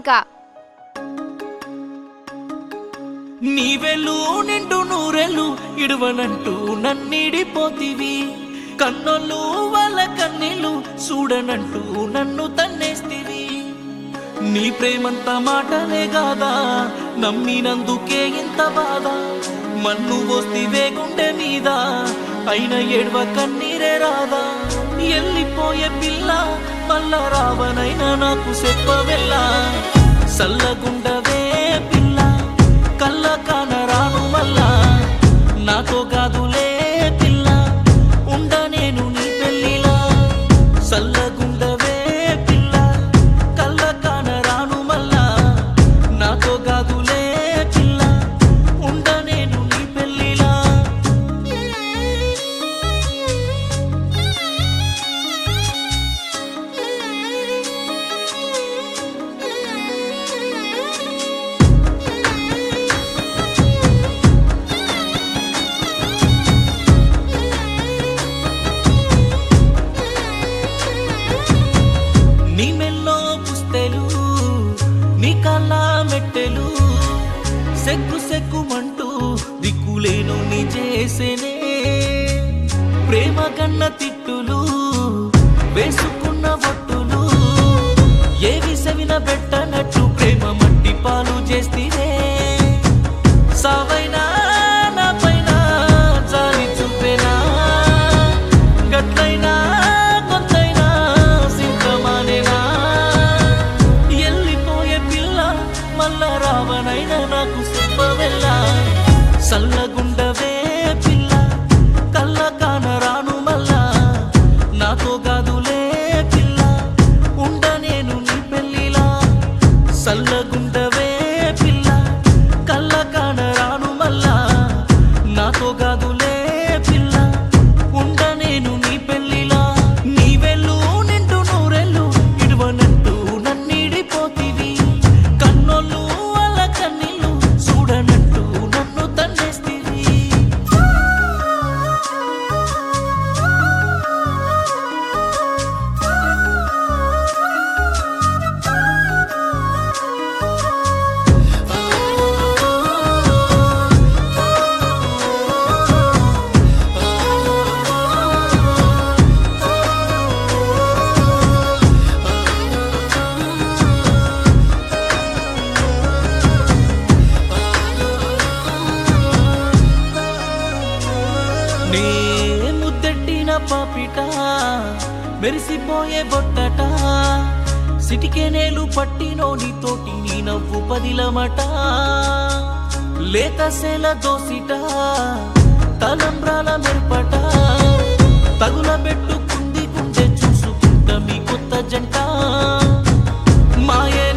కా నీవెళ్ళు నిండు నూరెళ్ళు ఇడువనంటూ నన్నిడిపోతివి కన్నోళ్ళు వాళ్ళ కన్నీళ్ళు చూడనంటూ నన్ను తన్నేస్తివి నీ ప్రేమంత మాటలే కాదా నమ్మినందుకే ఇంత బాధ మన్ను వస్తివే గుండె మీద అయిన ఏడ్వ కన్నీరే రాదా ఎల్లిపోయే పిల్ల మళ్ళా రావనైనా నాకు చెప్పవెల్లా సల్లగుండవే పిల్ల కళ్ళ కానరాను మళ్ళా నాతో కాదులే పిల్ల ఉండ నేను నీ పెళ్ళిలా సల్లగుండవే పిల్ల కళ్ళ కానరాను మళ్ళా నాతో కాదులే పిల్ల ఉండ నేను నీ పెళ్ళిలా నీ మెల్లో పుస్తెలు నీ కళ్ళ మెట్టెలు సెక్కు సెక్కుమంటూ దిక్కులేను నీ చేసేనే ప్రేమ కన్న తిట్టులు వేసుకున్న బొట్టులు ఏవి సవిన పెట్టనట్టు ప్రేమ మట్టి పాలు చేస్తేనే సావైనా నా పైన జాలి చూపేనా గట్లైనా కొంతైనా సింకమానేనా ఎల్లిపోయే పిల్ల మళ్ళా రావనైనా నాకు చెప్పవెల్లా సల్లగుండవే పిల్ల కళ్ళ కానరాను మళ్ళా నాతో కాదులే పిల్ల ఉండ నేను నీ పెళ్ళిలా సల్లగుండవే పిల్ల కళ్ళ కానరాను మళ్ళా నాతో కాదులే పిల్ల ఉండ నేను నీ పెళ్ళిలా నీవెళ్ళు నిండు నూరెళ్ళు ఇడువనంటూ నన్నిడిపోతివి కన్నోళ్ళు వాళ్ళ కన్నీళ్ళు చూడనంటూ నన్ను తన్నేస్తివి నే ముద్దెట్టిన పాపిట మెరిసిపోయే బొట్టట సిటికెనేలు పట్టినోని తోటి నీ నవ్వు పదిలమట లేత సెల దోసిట తలంబ్రాల మెరుపట తగుల పెట్టుకుంది గుండె చూసుకుంట మీ కొత్త జంట మాయే